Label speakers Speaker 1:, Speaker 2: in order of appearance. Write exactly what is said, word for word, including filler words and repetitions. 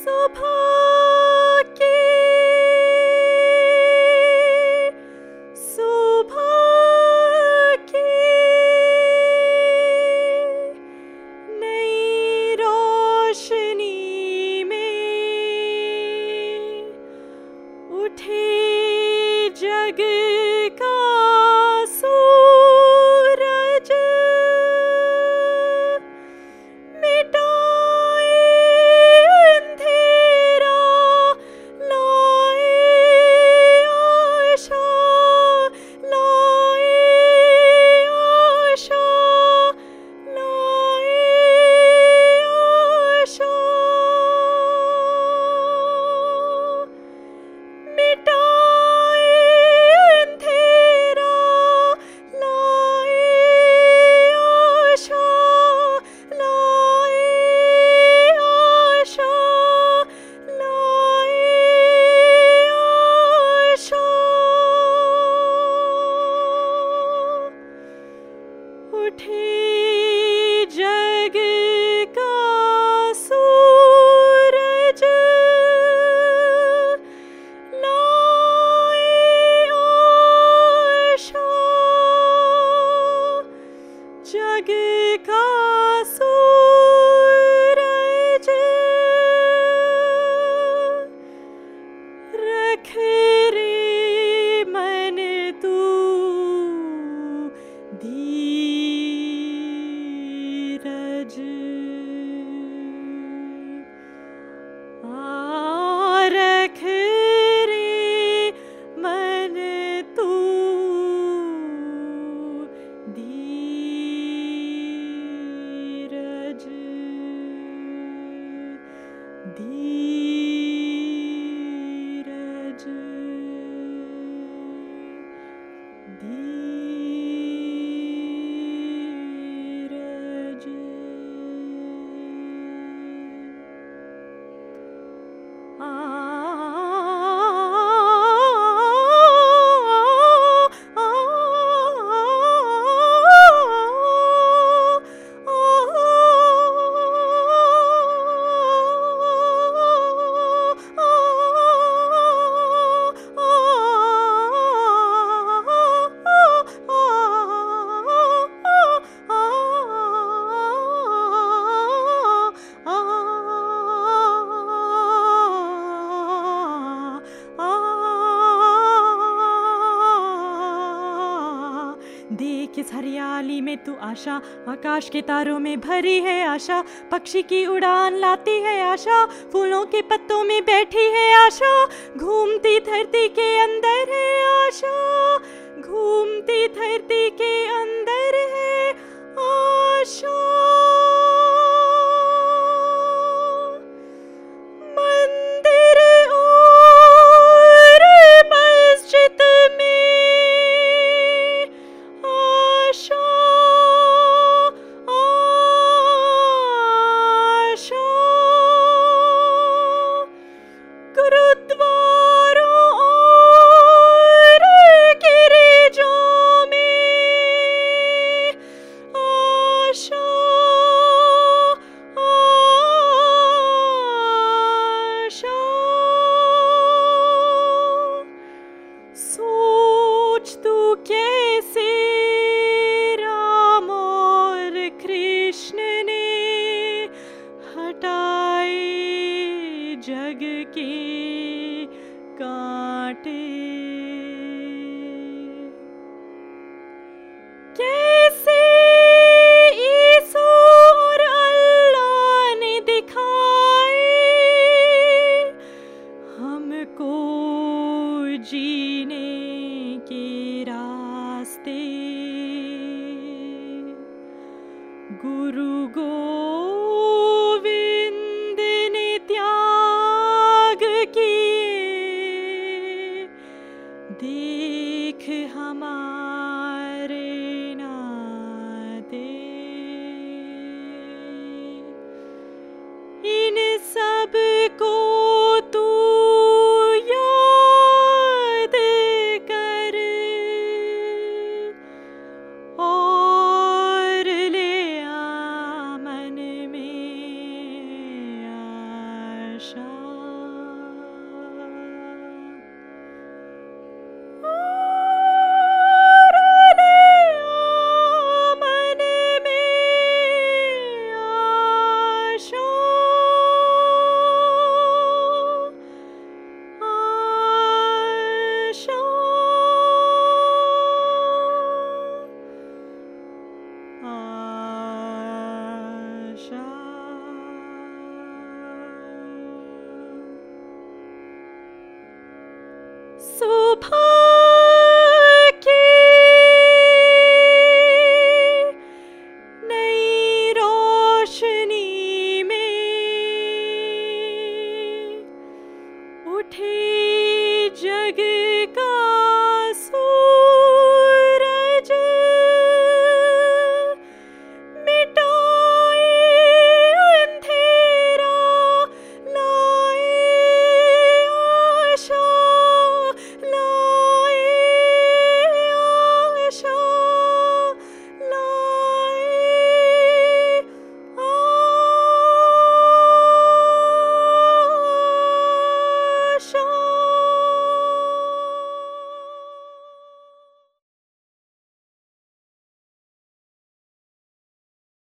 Speaker 1: किस हरियाली में तू आशा, आकाश के तारों में भरी है आशा, पक्षी की उड़ान लाती है आशा, फूलों के पत्तों में बैठी है आशा, घूमती धरती के अंदर है आशा, घूमती धरती के अंदर है आशा। मंदिर और मस्जिद में आशा, आशा, गुरुद्वारों और गिरिजाओं में आशा, आशा। सोच तू कैसे राम और कृष्ण ने हटाए जग के कांटे, कैसे यीशु और अल्लाह ने दिखाए हमको जीने के रास्ते। गुरु गोविंद ने त्याग किए, देख हमारे नाते। इन सब को तू याद कर और ले आ मन में आशा So